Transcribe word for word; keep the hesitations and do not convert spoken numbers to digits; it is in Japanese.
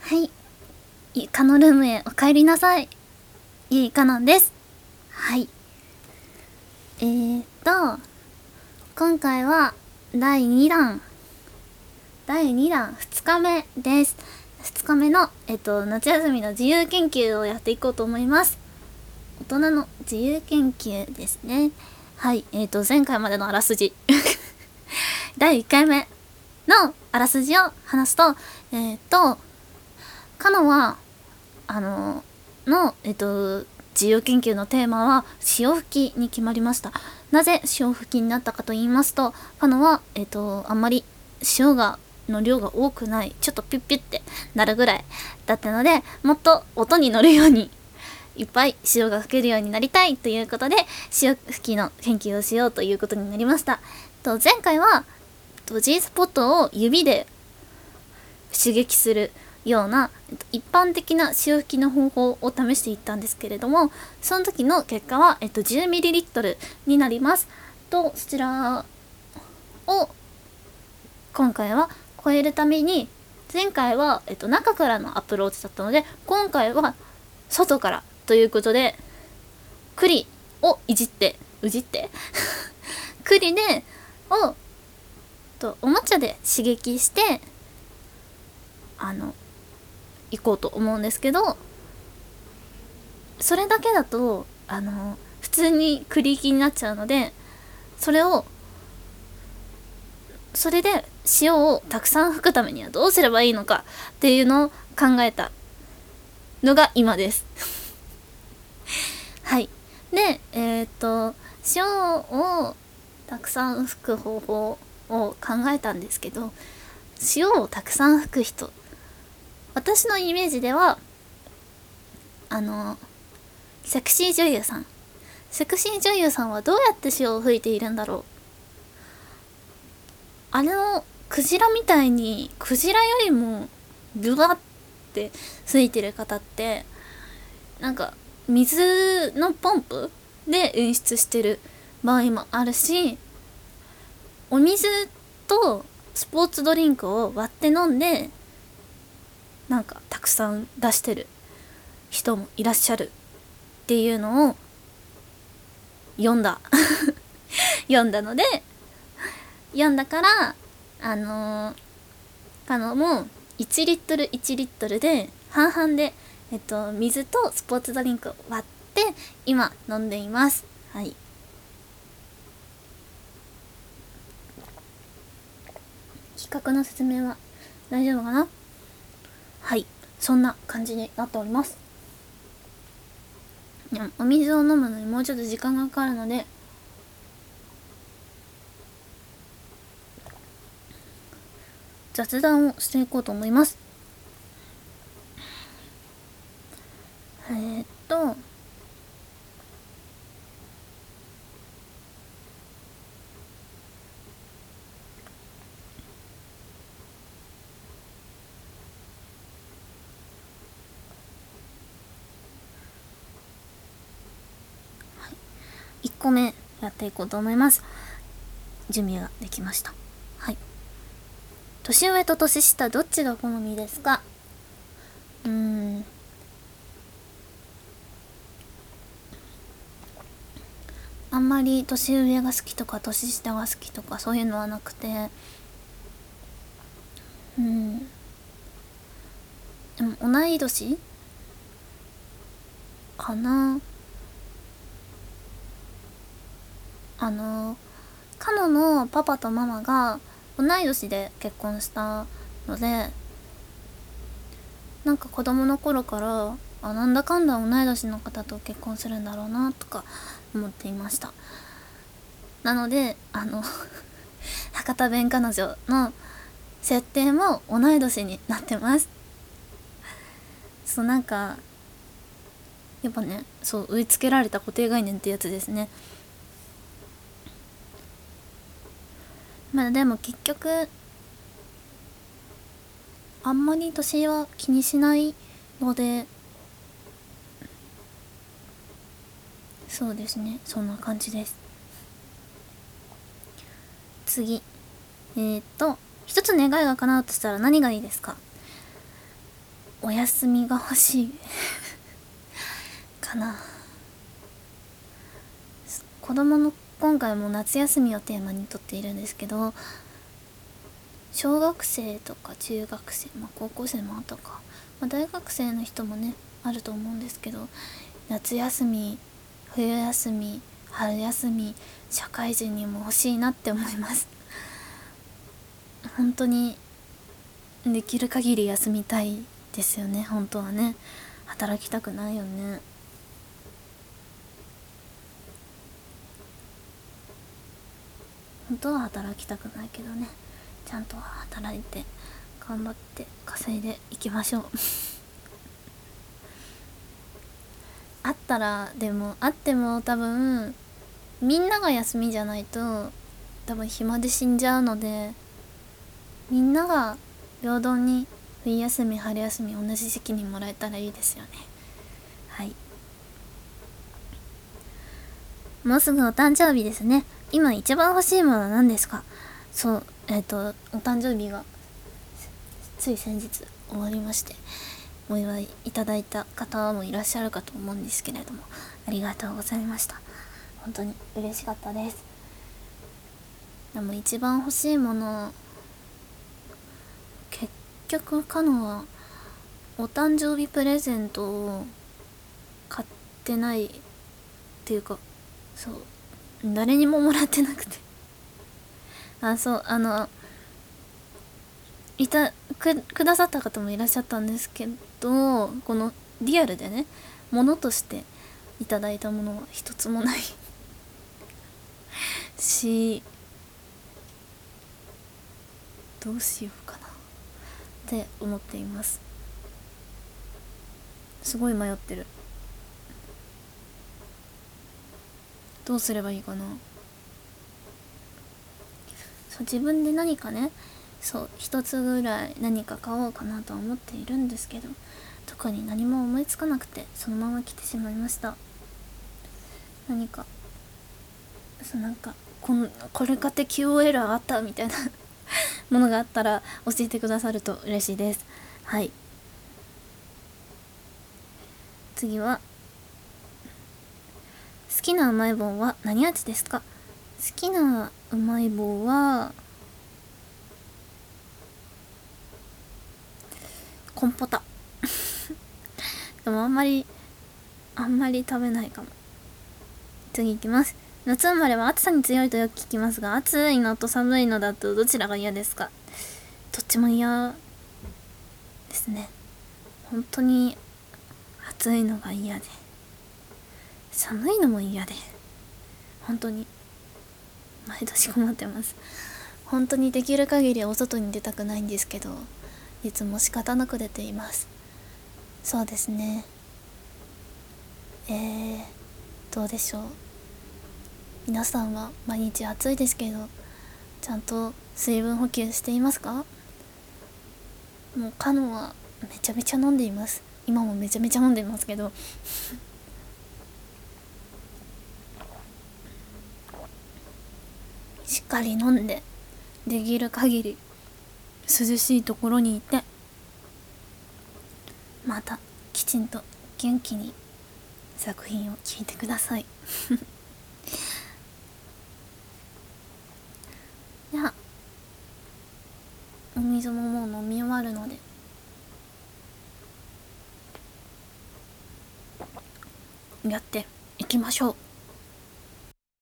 はい。いかのルームへお帰りなさい。いいかのんです。はい。えーっと、今回はだいにだん、だいにだんふつかめです。ふつかめの、えっと、夏休みの自由研究をやっていこうと思います。大人の自由研究ですね。はい。えーっと、前回までのあらすじ。だいいっかいめのあらすじを話すと、えーっと、かのは、あのの、えっと、自由研究のテーマは潮吹きに決まりました。なぜ潮吹きになったかと言いますと、カノは、えっと、あんまり潮がの量が多くない、ちょっとピュッピュッってなるぐらいだったので、もっと音に乗るようにいっぱい潮が吹けるようになりたいということで、潮吹きの研究をしようということになりました。と前回は G スポットを指で刺激するような一般的な潮吹きの方法を試していったんですけれども、その時の結果は、えっと、じゅうミリリットル になります。とそちらを今回は超えるために、前回は、えっと、中からのアプローチだったので、今回は外からということで、栗をいじってうじって栗でをとおもちゃで刺激してあの行こうと思うんですけど、それだけだとあの普通に栗行きになっちゃうので、それをそれで塩をたくさん吹くためにはどうすればいいのかっていうのを考えたのが今ですはい。でえっ、と塩をたくさん吹く方法を考えたんですけど、塩をたくさん吹く人、私のイメージではあのセクシー女優さんセクシー女優さんはどうやって塩を吹いているんだろう。あのクジラみたいにクジラよりもビュワって吹いてる方って、なんか水のポンプで演出してる場合もあるし、お水とスポーツドリンクを割って飲んでなんかたくさん出してる人もいらっしゃるっていうのを読んだ読んだので、読んだからあのー、カノもいちリットルいちリットルで半々で、えっと、水とスポーツドリンクを割って今飲んでいます。はい。比較の説明は大丈夫かな。はい、そんな感じになっております。お水を飲むのにもうちょっと時間がかかるので、雑談をしていこうと思います。えー、っといっこめやっていこうと思います。準備ができました。はい。年上と年下どっちが好みですか。うーんあんまり年上が好きとか年下が好きとかそういうのはなくて、うんでも同い年かな。あのカノのパパとママが同い年で結婚したので、なんか子供の頃からあなんだかんだ同い年の方と結婚するんだろうなとか思っていました。なのであの博多弁彼女の設定も同い年になってます。そうなんかやっぱね、そう植え付けられた固定概念ってやつですね。まあでも結局あんまり年は気にしないので、そうですね、そんな感じです。次えー、っと一つ願いが叶うとしたら何がいいですか。 お休みが欲しいかな。子供の今回も夏休みをテーマにとっているんですけど、小学生とか中学生、まあ、高校生もあったか、まあ、大学生の人もねあると思うんですけど、夏休み、冬休み、春休み、社会人にも欲しいなって思います本当にできる限り休みたいですよね。本当はね、働きたくないよね。本当は働きたくないけどね、ちゃんと働いて頑張って稼いでいきましょうあったら、でもあっても多分みんなが休みじゃないと多分暇で死んじゃうので、みんなが平等に冬休み春休み同じ時期にもらえたらいいですよね。はい、もうすぐお誕生日ですね。今一番欲しいものは何ですか？そう、えっ、ー、とお誕生日がつい先日終わりまして、お祝いいただいた方もいらっしゃるかと思うんですけれども、ありがとうございました。本当に嬉しかったです。でも一番欲しいもの、結局カノはお誕生日プレゼントを買ってないっていうか、そう誰にももらってなくてあ、そう、あのいたくくださった方もいらっしゃったんですけど、このリアルでね、ものとしていただいたものは一つもないし、どうしようかなって思っています。すごい迷ってる。どうすればいいかな。そう、自分で何かね、そう一つぐらい何か買おうかなとは思っているんですけど、特に何も思いつかなくてそのまま来てしまいました。何かそう、なんかこのこれ買って キューオーエル あったみたいなものがあったら教えてくださると嬉しいです。はい、次は、好きなうまい棒は何味ですか？好きなうまい棒はコンポタでもあんまりあんまり食べないかも。次いきます。夏生まれは暑さに強いとよく聞きますが、暑いのと寒いのだとどちらが嫌ですか？どっちも嫌ですね。本当に暑いのが嫌で、寒いのも嫌で、本当に毎年困ってます。本当にできる限りお外に出たくないんですけど、いつも仕方なく出ています。そうですね。えー、どうでしょう。皆さんは毎日暑いですけど、ちゃんと水分補給していますか？もうカノはめちゃめちゃ飲んでいます。今もめちゃめちゃ飲んでいますけどしっかり飲んで、できる限り涼しいところにいて、またきちんと元気に作品を聴いてくださいでは、お水ももう飲み終わるので、やっていきましょう。